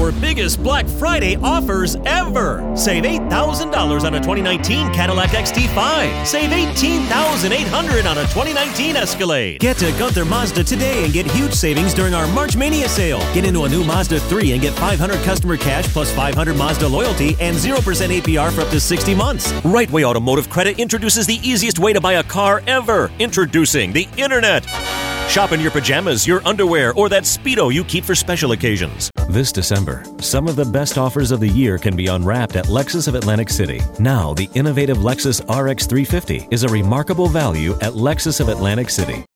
our biggest Black Friday offers ever. Save $8,000 on a 2019 Cadillac XT5. Save $18,800 on a 2019 Escalade. Get to Gunther Mazda today and get huge savings during our March Mania sale. Get into a new Mazda 3 and get $500 customer cash plus $500 Mazda loyalty and 0% APR for up to 60 months. Right Way Automotive Credit introduces the easiest way to buy a car ever. Introducing the Internet. Shop in your pajamas, your underwear, or that Speedo you keep for special occasions. This December, some of the best offers of the year can be unwrapped at Lexus of Atlantic City. Now, the innovative Lexus RX 350 is a remarkable value at Lexus of Atlantic City.